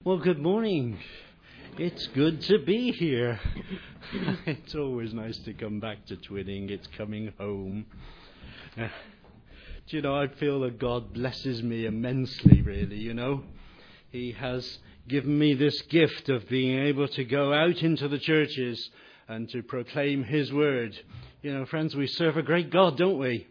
Well, good morning. It's good to be here. It's always nice to come back to Twinning. It's coming home. Do you know, I feel that God blesses me immensely, really, you know. He has given me this gift of being able to go out into the churches and to proclaim His word. You know, friends, we serve a great God, don't we?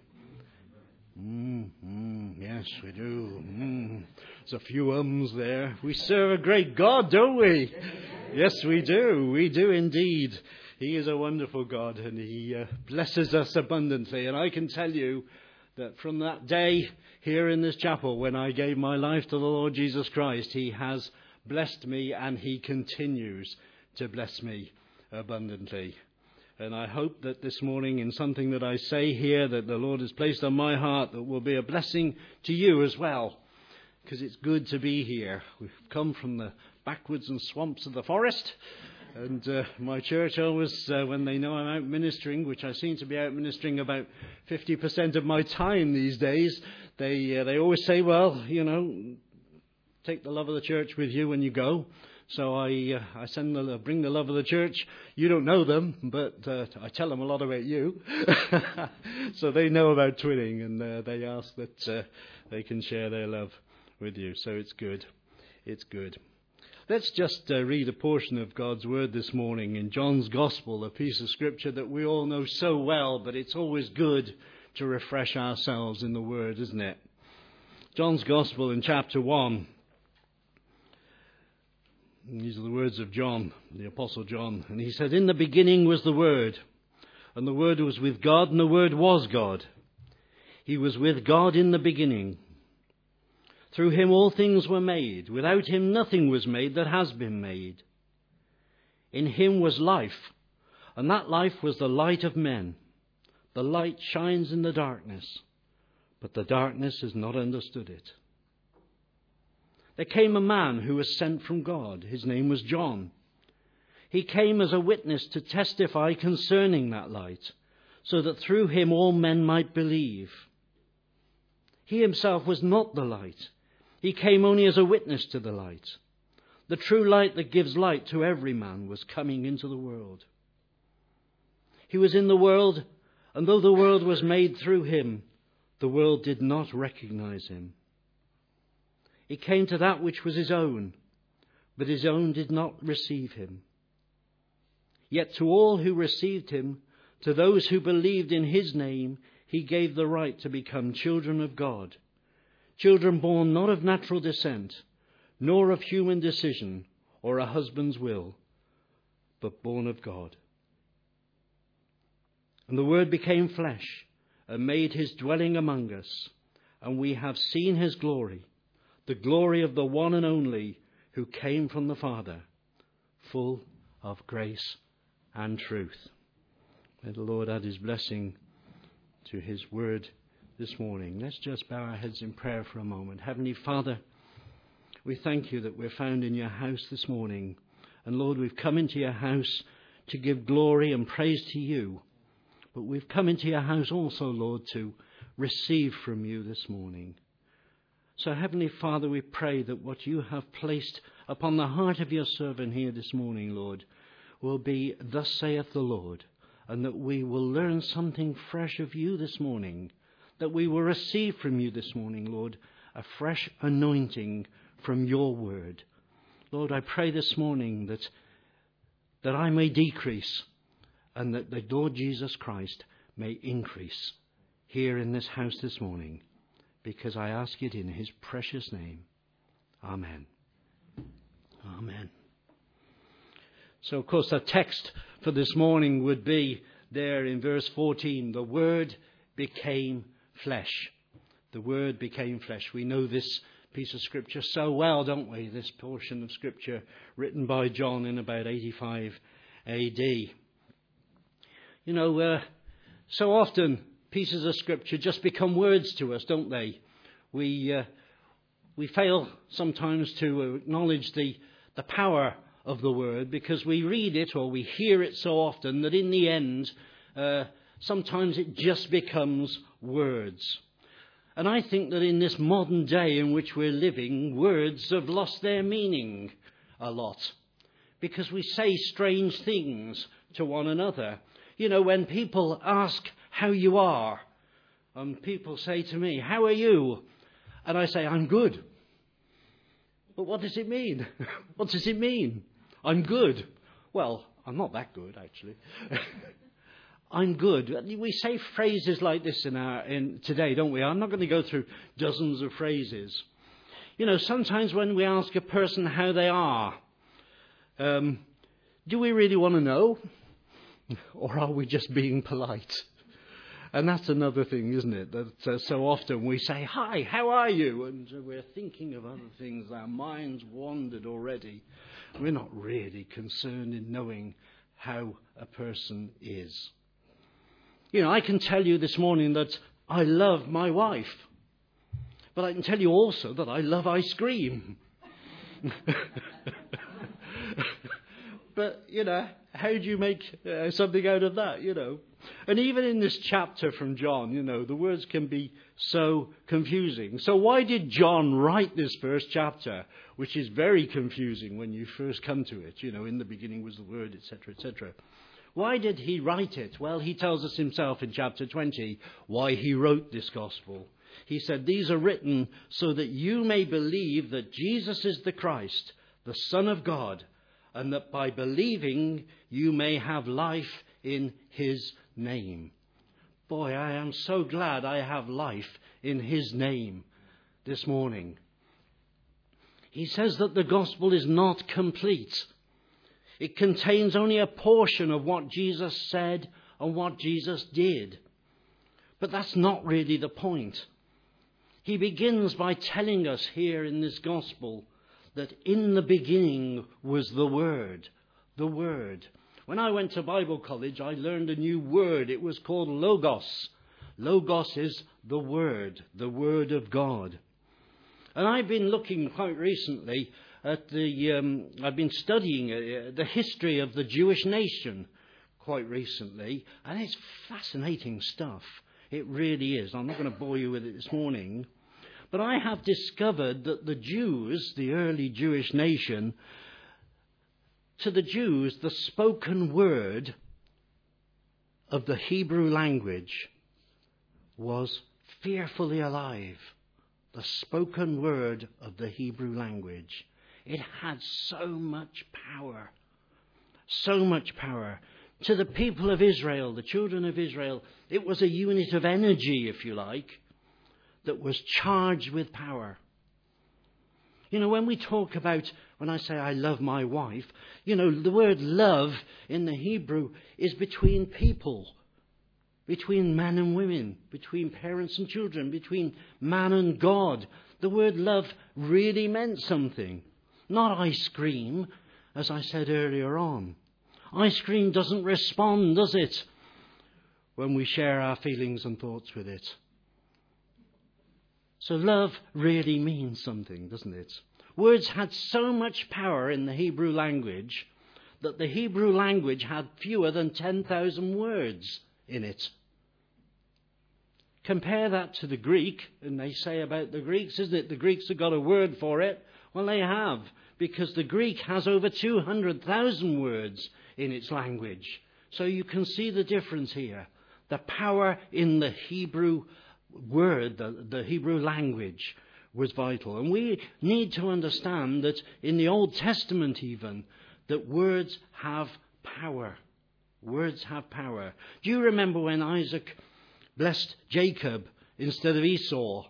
Yes, we do. There's a few ums there. We serve a great God, don't we? Yes, we do. We do indeed. He is a wonderful God, and He blesses us abundantly. And I can tell you that from that day here in this chapel, when I gave my life to the Lord Jesus Christ, He has blessed me, and He continues to bless me abundantly. And I hope that this morning, in something that I say here that the Lord has placed on my heart, that will be a blessing to you as well. Because it's good to be here. We've come from the backwoods and swamps of the forest. And my church always, when they know I'm out ministering, which I seem to be out ministering about 50% of my time these days, they always say, well, you know, take the love of the church with you when you go. So I bring the love of the church. You don't know them, but I tell them a lot about you. So they know about Twinning, and they ask that they can share their love with you. So it's good. It's good. Let's just read a portion of God's Word this morning in John's Gospel, a piece of Scripture that we all know so well, but it's always good to refresh ourselves in the Word, isn't it? John's Gospel in chapter 1. These are the words of John, the Apostle John. And he said, "In the beginning was the Word, and the Word was with God, and the Word was God. He was with God in the beginning. Through Him all things were made. Without Him nothing was made that has been made. In Him was life, and that life was the light of men. The light shines in the darkness, but the darkness has not understood it. There came a man who was sent from God. His name was John. He came as a witness to testify concerning that light, so that through him all men might believe. He himself was not the light. He came only as a witness to the light. The true light that gives light to every man was coming into the world. He was in the world, and though the world was made through him, the world did not recognize him. He came to that which was his own, but his own did not receive him. Yet to all who received him, to those who believed in his name, he gave the right to become children of God, children born not of natural descent, nor of human decision or a husband's will, but born of God. And the Word became flesh and made his dwelling among us, and we have seen his glory, the glory of the one and only who came from the Father, full of grace and truth." May the Lord add his blessing to his word this morning. Let's just bow our heads in prayer for a moment. Heavenly Father, we thank you that we're found in your house this morning. And Lord, we've come into your house to give glory and praise to you. But we've come into your house also, Lord, to receive from you this morning. So, Heavenly Father, we pray that what you have placed upon the heart of your servant here this morning, Lord, will be, "Thus saith the Lord," and that we will learn something fresh of you this morning, that we will receive from you this morning, Lord, a fresh anointing from your word. Lord, I pray this morning that I may decrease and that the Lord Jesus Christ may increase here in this house this morning. Because I ask it in his precious name. Amen. Amen. So, of course, the text for this morning would be there in verse 14. The Word became flesh. The Word became flesh. We know this piece of Scripture so well, don't we? This portion of Scripture written by John in about 85 AD. You know, so often pieces of Scripture just become words to us, don't they? We fail sometimes to acknowledge the power of the Word because we read it or we hear it so often that in the end, sometimes it just becomes words. And I think that in this modern day in which we're living, words have lost their meaning a lot. Because we say strange things to one another. You know, when people ask how you are, and people say to me, how are you? And I say, I'm good. But what does it mean? What does it mean? I'm good. Well, I'm not that good, actually. I'm good. We say phrases like this in today, don't we? I'm not going to go through dozens of phrases. You know, sometimes when we ask a person how they are, do we really want to know? Or are we just being polite? And that's another thing, isn't it? That so often we say, hi, how are you? And we're thinking of other things. Our mind's wandered already. We're not really concerned in knowing how a person is. You know, I can tell you this morning that I love my wife. But I can tell you also that I love ice cream. But, you know, how do you make something out of that, you know? And even in this chapter from John, you know, the words can be so confusing. So why did John write this first chapter, which is very confusing when you first come to it? You know, in the beginning was the Word, etc., etc. Why did he write it? Well, he tells us himself in chapter 20 why he wrote this gospel. He said, these are written so that you may believe that Jesus is the Christ, the Son of God, and that by believing you may have life in his name. Boy, I am so glad I have life in his name this morning. He says that the gospel is not complete. It contains only a portion of what Jesus said and what Jesus did. But that's not really the point. He begins by telling us here in this gospel that in the beginning was the Word. The Word. When I went to Bible college, I learned a new word. It was called Logos. Logos is the Word of God. And I've been looking quite recently at I've been studying the history of the Jewish nation quite recently, and it's fascinating stuff. It really is. I'm not going to bore you with it this morning. But I have discovered that the Jews, the early Jewish nation, to the Jews, the spoken word of the Hebrew language was fearfully alive. The spoken word of the Hebrew language. It had so much power. So much power. To the people of Israel, the children of Israel, it was a unit of energy, if you like, that was charged with power. You know, when we talk about, when I say I love my wife, you know, the word love in the Hebrew is between people, between man and women, between parents and children, between man and God. The word love really meant something. Not ice cream, as I said earlier on. Ice cream doesn't respond, does it, when we share our feelings and thoughts with it? So love really means something, doesn't it? Words had so much power in the Hebrew language that the Hebrew language had fewer than 10,000 words in it. Compare that to the Greek, and they say about the Greeks, isn't it? The Greeks have got a word for it. Well, they have, because the Greek has over 200,000 words in its language. So you can see the difference here. The power in the Hebrew word, the Hebrew language, was vital. And we need to understand that in the Old Testament even, that words have power. Words have power. Do you remember when Isaac blessed Jacob instead of Esau?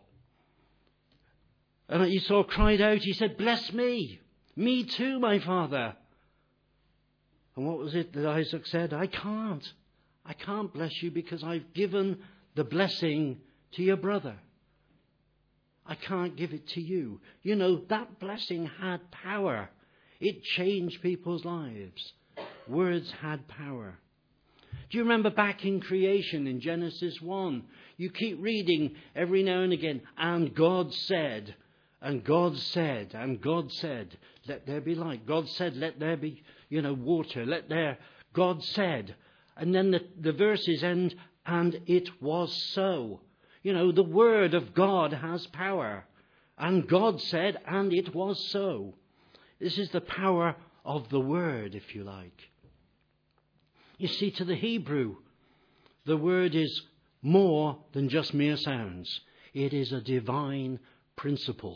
And Esau cried out, he said, bless me. Me too, my father. And what was it that Isaac said? I can't bless you because I've given the blessing to your brother. I can't give it to you. You know, that blessing had power. It changed people's lives. Words had power. Do you remember back in creation in Genesis 1? You keep reading every now and again, and God said, and God said, and God said, let there be light. God said, let there be, water. God said. And then the verses end, and it was so. You know, the word of God has power. And God said, and it was so. This is the power of the word, if you like. You see, to the Hebrew, the word is more than just mere sounds. It is a divine principle.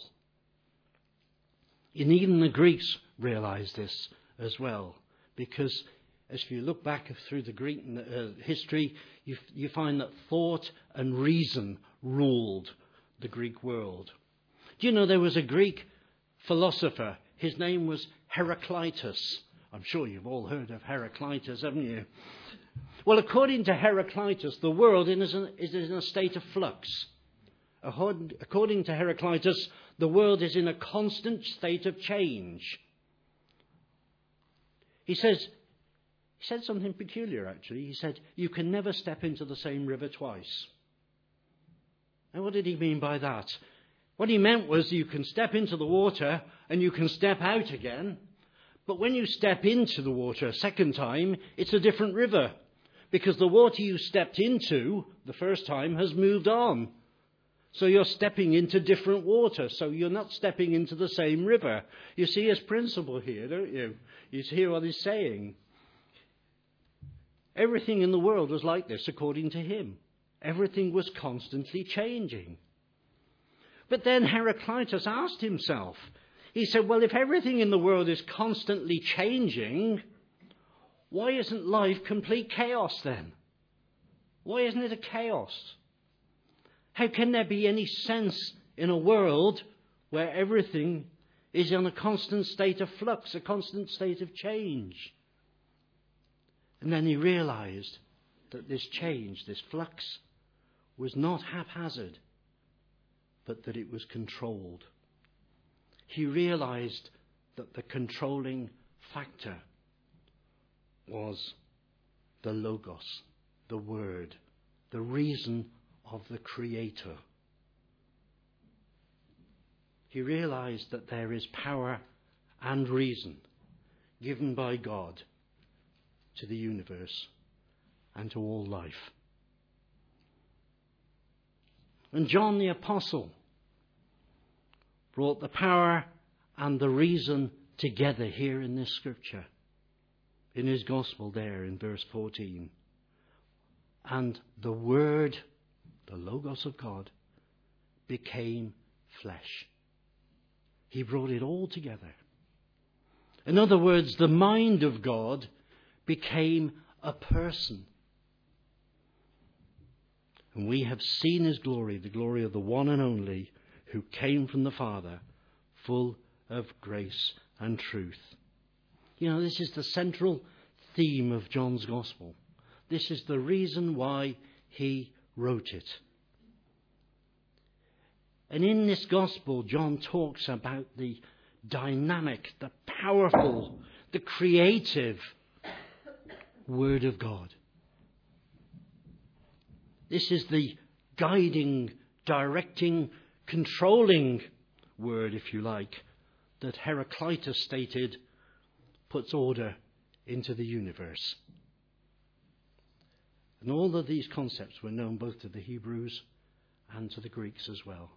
And even the Greeks realized this as well, because as you look back through the Greek history, you find that thought and reason ruled the Greek world. Do you know there was a Greek philosopher? His name was Heraclitus. I'm sure you've all heard of Heraclitus, haven't you? Well, according to Heraclitus, the world is in a state of flux. According to Heraclitus, the world is in a constant state of change. He said something peculiar, actually. He said, you can never step into the same river twice. And what did he mean by that? What he meant was you can step into the water and you can step out again. But when you step into the water a second time, it's a different river. Because the water you stepped into the first time has moved on. So you're stepping into different water. So you're not stepping into the same river. You see his principle here, don't you? You hear what he's saying. Everything in the world was like this according to him. Everything was constantly changing. But then Heraclitus asked himself, he said, well, if everything in the world is constantly changing, why isn't life complete chaos then? Why isn't it a chaos? How can there be any sense in a world where everything is in a constant state of flux, a constant state of change? And then he realized that this change, this flux, was not haphazard, but that it was controlled. He realized that the controlling factor was the Logos, the Word, the reason of the Creator. He realized that there is power and reason given by God to the universe and to all life. And John the Apostle brought the power and the reason together here in this scripture, in his gospel there in verse 14. And the Word, the Logos of God, became flesh. He brought it all together. In other words, the mind of God became a person. And we have seen his glory, the glory of the one and only who came from the Father, full of grace and truth. You know, this is the central theme of John's Gospel. This is the reason why he wrote it. And in this Gospel, John talks about the dynamic, the powerful, the creative Word of God. This is the guiding, directing, controlling word, if you like, that Heraclitus stated puts order into the universe. And all of these concepts were known both to the Hebrews and to the Greeks as well.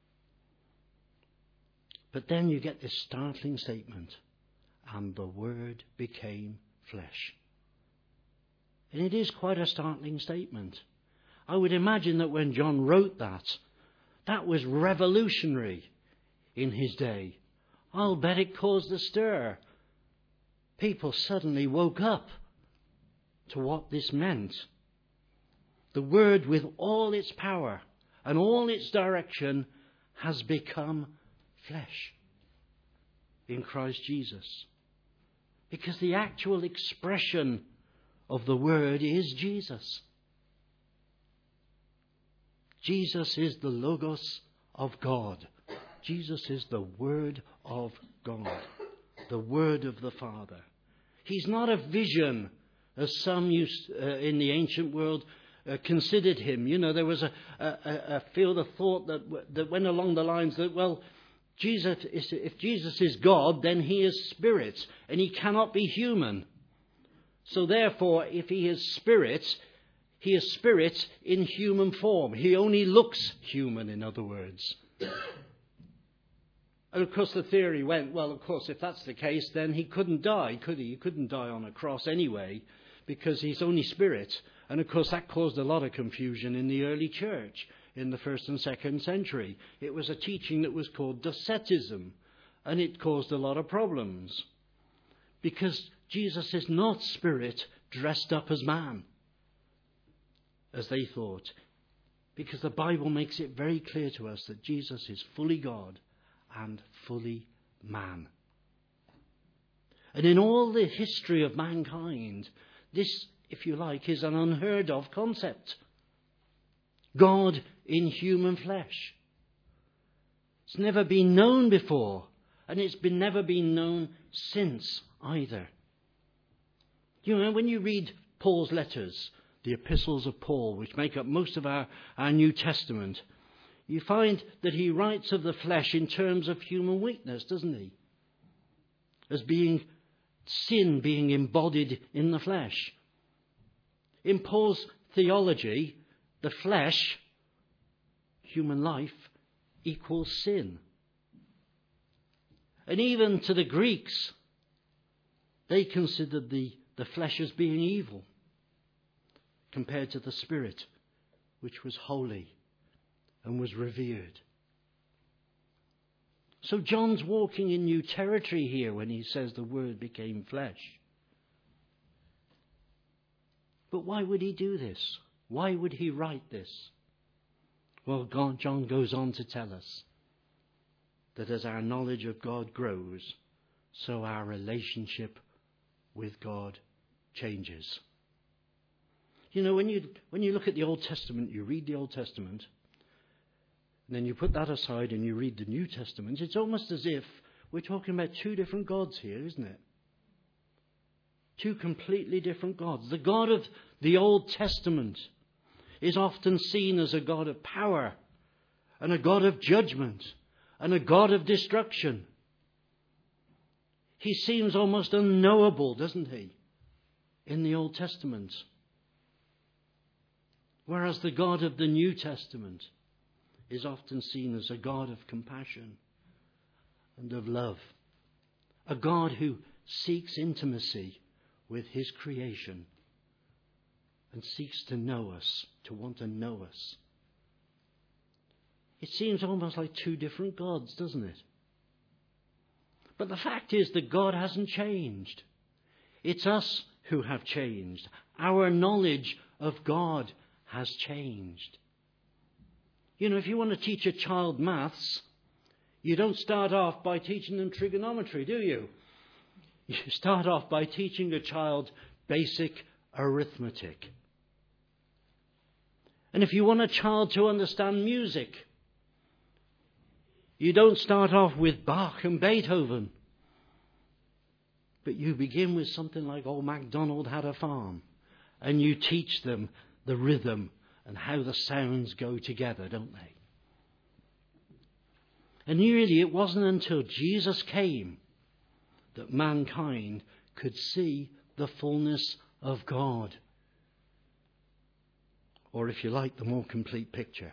But then you get this startling statement, and the Word became flesh. And it is quite a startling statement. I would imagine that when John wrote that, that was revolutionary in his day. I'll bet it caused a stir. People suddenly woke up to what this meant. The Word, with all its power and all its direction, has become flesh in Christ Jesus. Because the actual expression of the Word is Jesus. Jesus is the Logos of God. Jesus is the Word of God, the Word of the Father. He's not a vision, as some used in the ancient world considered him. You know, there was a field of thought that went along the lines that, well, if Jesus is God, then he is spirit, and he cannot be human. So therefore, if he is spirit, He is spirit in human form. He only looks human, in other words. And of course the theory went, well, of course, if that's the case, then he couldn't die, could he? He couldn't die on a cross anyway, because he's only spirit. And of course that caused a lot of confusion in the early church in the 1st and 2nd century. It was a teaching that was called Docetism, and it caused a lot of problems. Because Jesus is not spirit dressed up as man, as they thought. Because the Bible makes it very clear to us that Jesus is fully God and fully man. And in all the history of mankind, this, if you like, is an unheard of concept. God in human flesh. It's never been known before, and it's never been known since either. You know, when you read Paul's letters, the epistles of Paul, which make up most of our New Testament, you find that he writes of the flesh in terms of human weakness, doesn't he? As being sin being embodied in the flesh. In Paul's theology, the flesh, human life, equals sin. And even to the Greeks, they considered the flesh as being evil compared to the spirit, which was holy and was revered. So John's walking in new territory here when he says the Word became flesh. But why would he do this? Why would he write this? Well, John goes on to tell us that as our knowledge of God grows, so our relationship with God changes. You know, when you look at the Old Testament, you read the Old Testament, and then you put that aside and you read the New Testament, it's almost as if we're talking about two different gods here, isn't it? Two completely different gods. The God of the Old Testament is often seen as a God of power and a God of judgment and a God of destruction. He seems almost unknowable, doesn't he, in the Old Testament? Whereas the God of the New Testament is often seen as a God of compassion and of love. A God who seeks intimacy with his creation and seeks to know us, to want to know us. It seems almost like two different gods, doesn't it? But the fact is that God hasn't changed. It's us who have changed. Our knowledge of God has changed. You know, if you want to teach a child maths, you don't start off by teaching them trigonometry, do you? You start off by teaching a child basic arithmetic. And if you want a child to understand music, you don't start off with Bach and Beethoven, but you begin with something like Old MacDonald Had a Farm, and you teach them the rhythm and how the sounds go together, don't they? And really, it wasn't until Jesus came that mankind could see the fullness of God. Or if you like, the more complete picture.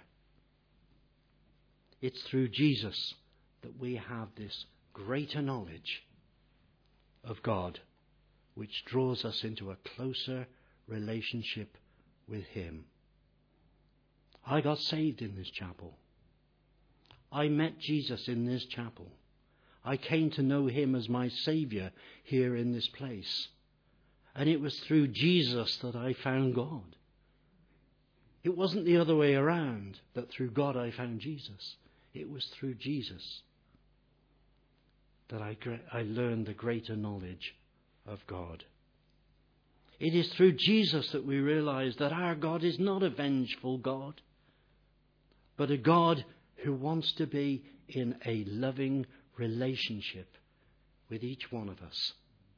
It's through Jesus that we have this greater knowledge of God, which draws us into a closer relationship with him. I got saved in this chapel. I met Jesus in this chapel. I came to know him as my Saviour here in this place. And it was through Jesus that I found God. It wasn't the other way around, that through God I found Jesus. It was through Jesus that I learned the greater knowledge of God. It is through Jesus that we realize that our God is not a vengeful God, but a God who wants to be in a loving relationship with each one of us.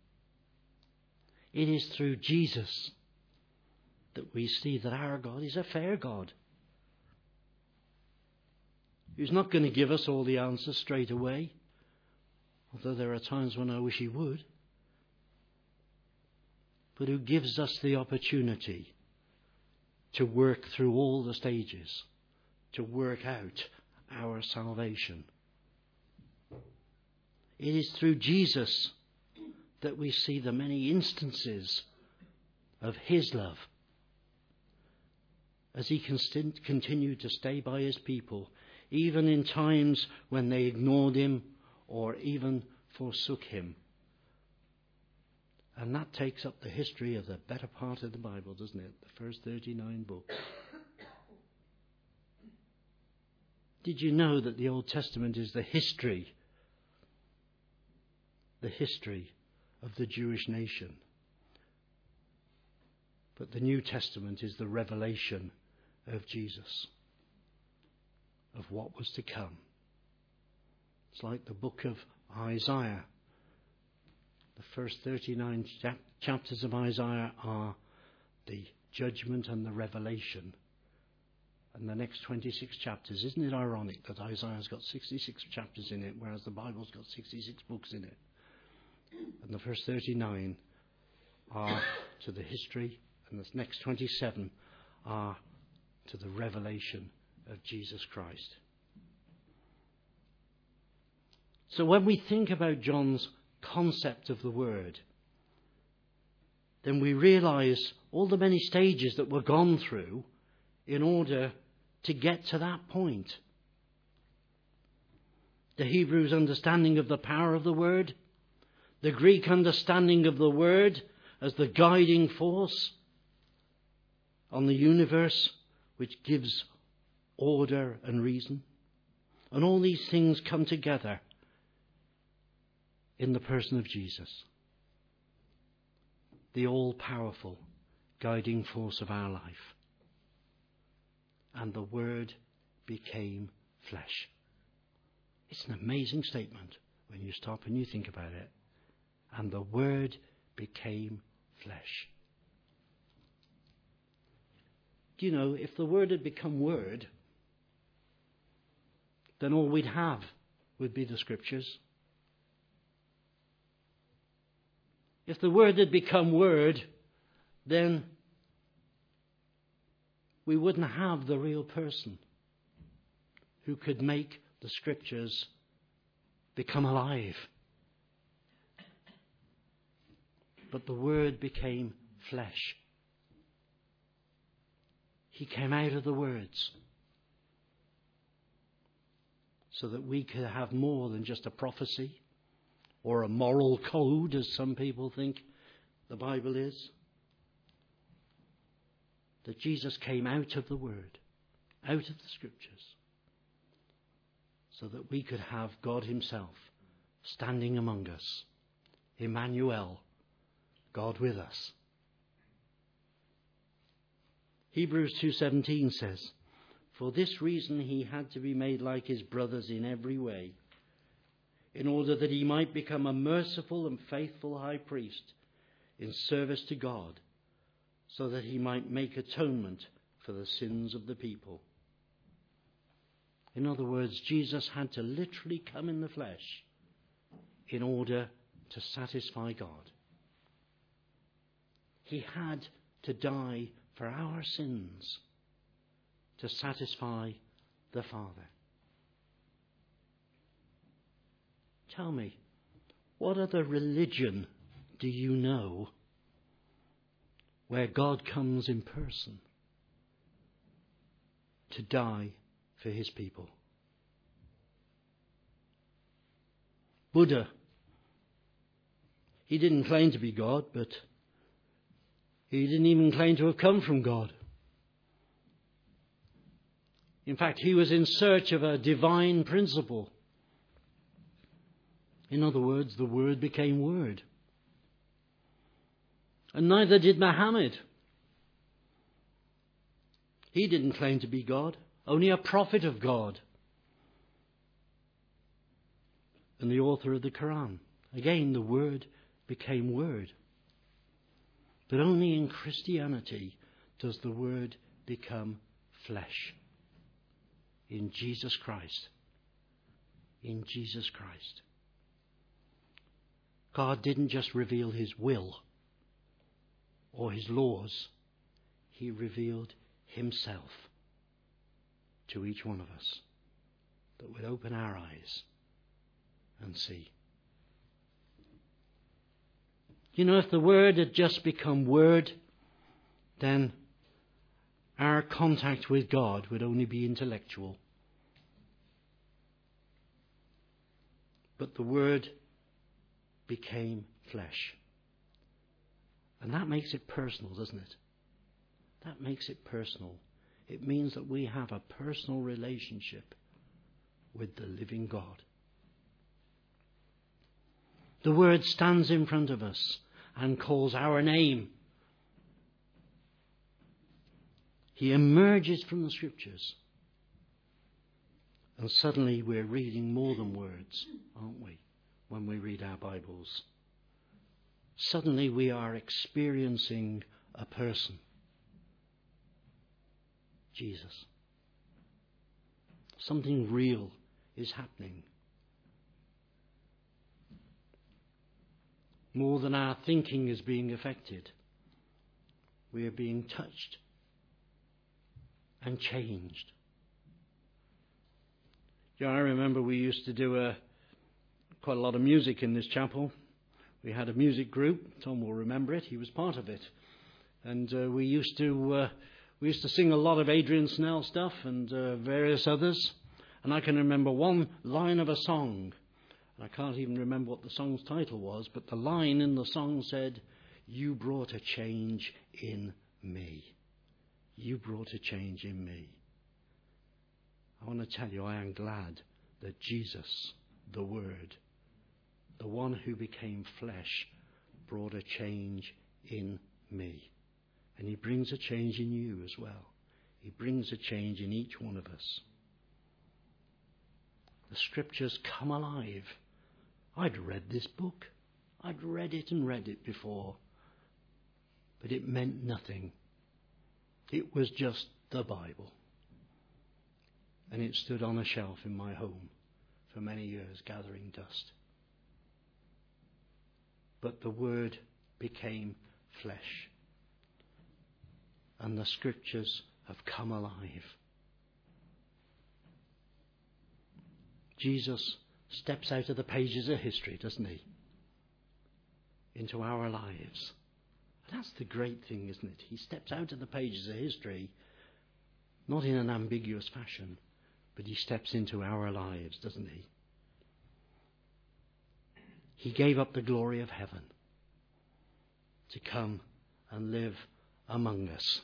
It is through Jesus that we see that our God is a fair God, who's not going to give us all the answers straight away, although there are times when I wish he would, but who gives us the opportunity to work through all the stages, to work out our salvation. It is through Jesus that we see the many instances of his love as he continued to stay by his people, even in times when they ignored him or even forsook him. And that takes up the history of the better part of the Bible, doesn't it? The first 39 books. Did you know that the Old Testament is the history of the Jewish nation? But the New Testament is the revelation of Jesus, of what was to come. It's like the book of Isaiah. The first 39 chapters of Isaiah are the judgment and the revelation. And the next 26 chapters, isn't it ironic that Isaiah's got 66 chapters in it, whereas the Bible's got 66 books in it? And the first 39 are to the history, and the next 27 are to the revelation of Jesus Christ. So when we think about John's concept of the Word, then we realize all the many stages that were gone through in order to get to that point. The Hebrew's understanding of the power of the Word, the Greek understanding of the Word as the guiding force on the universe, which gives order and reason. And all these things come together in the person of Jesus, the all-powerful guiding force of our life. And the Word became flesh. It's an amazing statement when you stop and you think about it. And the Word became flesh. Do you know, if the Word had become Word, then all we'd have would be the Scriptures. If the Word had become Word, then we wouldn't have the real person who could make the Scriptures become alive. But the Word became flesh. He came out of the words so that we could have more than just a prophecy or a moral code, as some people think the Bible is. That Jesus came out of the Word, out of the Scriptures, so that we could have God himself standing among us. Emmanuel, God with us. Hebrews 2:17 says, "For this reason he had to be made like his brothers in every way, in order that he might become a merciful and faithful high priest in service to God, so that he might make atonement for the sins of the people." In other words, Jesus had to literally come in the flesh in order to satisfy God. He had to die for our sins to satisfy the Father. Tell me, what other religion do you know where God comes in person to die for his people? Buddha, he didn't claim to be God, but he didn't even claim to have come from God. In fact, he was in search of a divine principle. In other words, the Word became Word. And neither did Muhammad. He didn't claim to be God, only a prophet of God. And the author of the Quran. Again, the Word became Word. But only in Christianity does the Word become flesh. In Jesus Christ. In Jesus Christ. God didn't just reveal his will or his laws. He revealed himself to each one of us, that would open our eyes and see. You know, if the Word had just become Word, then our contact with God would only be intellectual. But the Word became flesh. And that makes it personal, doesn't it? That makes it personal. It means that we have a personal relationship with the living God. The Word stands in front of us and calls our name. He emerges from the Scriptures. And suddenly we're reading more than words, aren't we, when we read our Bibles? Suddenly we are experiencing a person. Jesus. Something real is happening. More than our thinking is being affected, we are being touched and changed. Yeah, I remember we used to do quite a lot of music in this chapel. We had a music group. Tom will remember it. He was part of it. And we used to sing a lot of Adrian Snell stuff and various others. And I can remember one line of a song. I can't even remember what the song's title was, but the line in the song said, "You brought a change in me. You brought a change in me." I want to tell you, I am glad that Jesus, the Word, the one who became flesh, brought a change in me. And he brings a change in you as well. He brings a change in each one of us. The Scriptures come alive. I'd read this book. I'd read it before. But it meant nothing. It was just the Bible. And it stood on a shelf in my home for many years, gathering dust. But the Word became flesh. And the Scriptures have come alive. Jesus steps out of the pages of history, doesn't he? Into our lives. And that's the great thing, isn't it? He steps out of the pages of history, not in an ambiguous fashion, but he steps into our lives, doesn't he? He gave up the glory of heaven to come and live among us.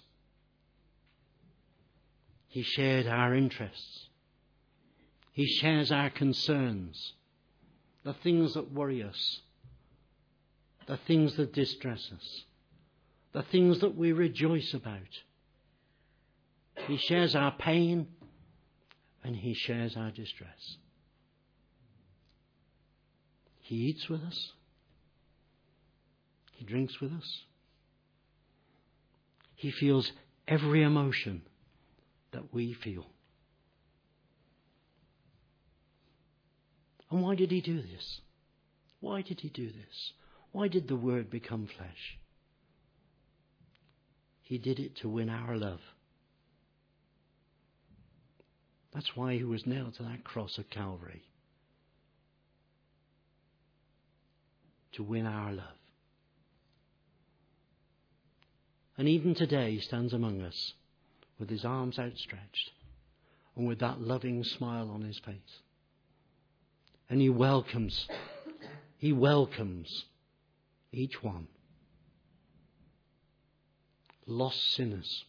He shared our interests. He shares our concerns, the things that worry us, the things that distress us, the things that we rejoice about. He shares our pain and he shares our distress. He eats with us. He drinks with us. He feels every emotion that we feel. And why did he do this? Why did he do this? Why did the Word become flesh? He did it to win our love. That's why he was nailed to that cross at Calvary. To win our love. And even today he stands among us with his arms outstretched and with that loving smile on his face. And he welcomes each one. Lost sinners.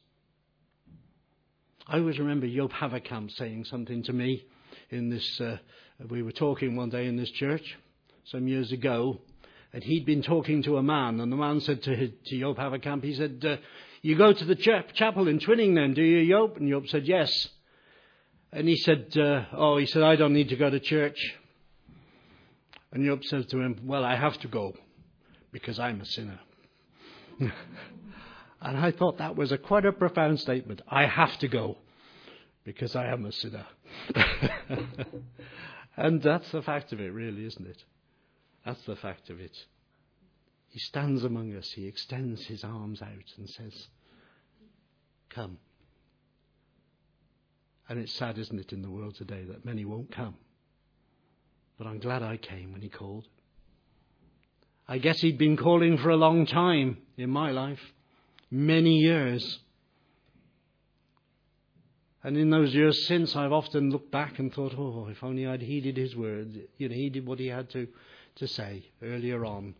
I always remember Joop Haverkamp saying something to me in this, we were talking one day in this church some years ago, and he'd been talking to a man, and the man said to Joop Haverkamp, he said, "You go to the chapel in Twinning then, do you, Joop?" And Joop said, "Yes." And he said, "I don't need to go to church." And Joop says to him, "Well, I have to go because I'm a sinner." And I thought that was quite a profound statement. I have to go because I am a sinner. And that's the fact of it, really, isn't it? That's the fact of it. He stands among us. He extends his arms out and says, "Come, And it's sad, isn't it, in the world today that many won't come. But I'm glad I came when he called. I guess he'd been calling for a long time in my life. Many years. And in those years since, I've often looked back and thought, oh, if only I'd heeded his words. He did what he had to say earlier on.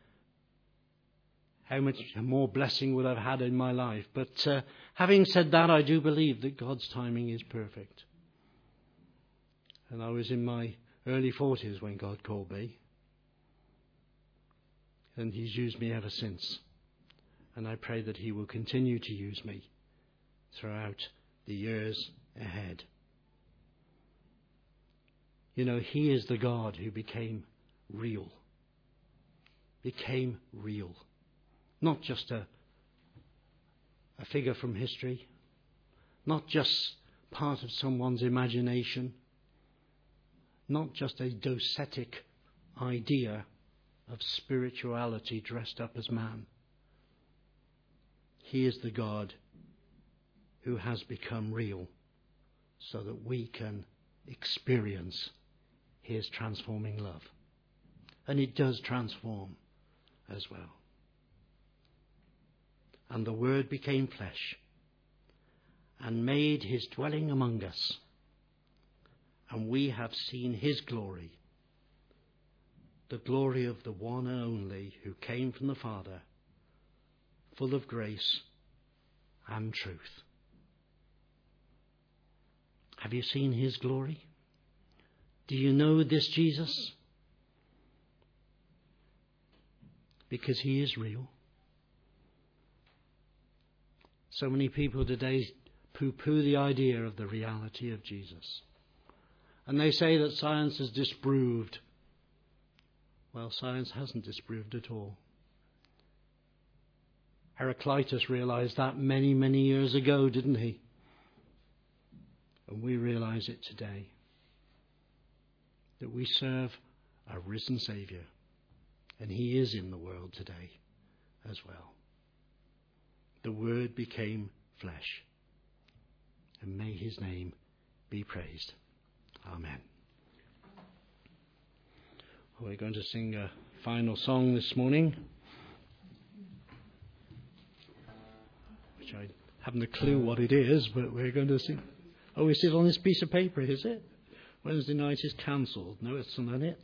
How much more blessing would I've had in my life. But having said that, I do believe that God's timing is perfect. And I was in my early 40s when God called me. And he's used me ever since. And I pray that he will continue to use me throughout the years ahead. He is the God who became real. Became real. Not just a figure from history. Not just part of someone's imagination. Not just a docetic idea of spirituality dressed up as man. He is the God who has become real so that we can experience his transforming love. And it does transform as well. And the Word became flesh and made his dwelling among us. And we have seen his glory, the glory of the one and only who came from the Father, full of grace and truth. Have you seen his glory? Do you know this Jesus? Because he is real. So many people today poo-poo the idea of the reality of Jesus. And they say that science has disproved. Well, science hasn't disproved at all. Heraclitus realized that many, many years ago, didn't he? And we realize it today. That we serve a risen Saviour. And he is in the world today as well. The Word became flesh. And may his name be praised. Amen. We're going to sing a final song this morning, which I haven't a clue what it is, but we're going to sing. Oh, is it on this piece of paper, is it? Wednesday night is cancelled. No, it's not it.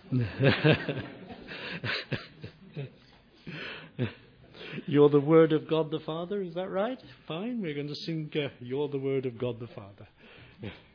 You're the Word of God the Father, is that right? Fine, we're going to sing You're the Word of God the Father.